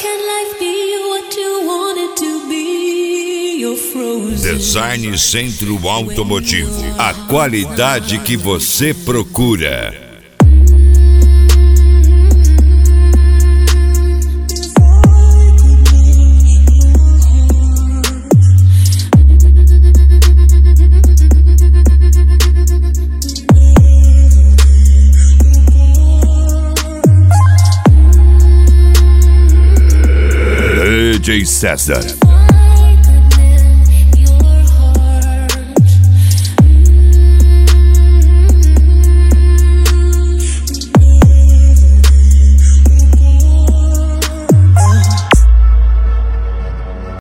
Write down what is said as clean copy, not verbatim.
Design Centro Automotivo. A qualidade que você procura. DJ César.